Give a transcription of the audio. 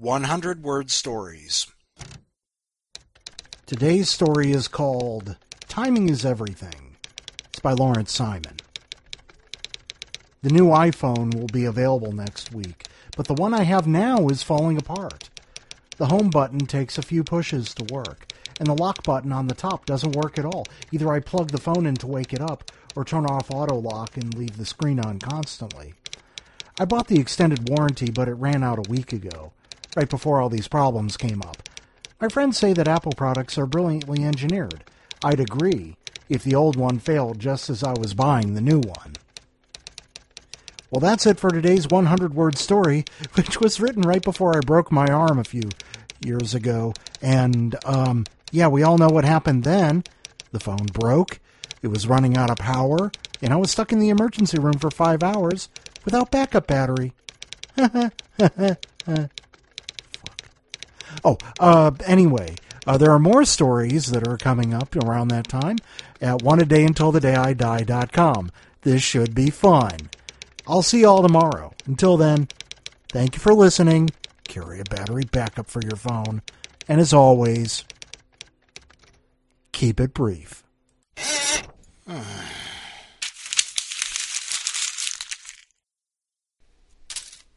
100-word stories. Today's story is called Timing is Everything. It's by Lawrence Simon. The new iPhone will be available next week, but the one I have now is falling apart. The home button takes a few pushes to work, and the lock button on the top doesn't work at all. Either I plug the phone in to wake it up, or turn off auto lock and leave the screen on constantly. I bought the extended warranty, but it ran out a week ago, right before all these problems came up. My friends say that Apple products are brilliantly engineered. I'd agree, if the old one failed just as I was buying the new one. Well, that's it for today's 100-word story, which was written right before I broke my arm a few years ago. And, we all know what happened then. The phone broke, it was running out of power, and I was stuck in the emergency room for 5 hours without backup battery. Anyway, there are more stories that are coming up around that time at oneadayuntilthedayidie.com. This should be fun. I'll see you all tomorrow. Until then, thank you for listening. Carry a battery backup for your phone. And as always, keep it brief.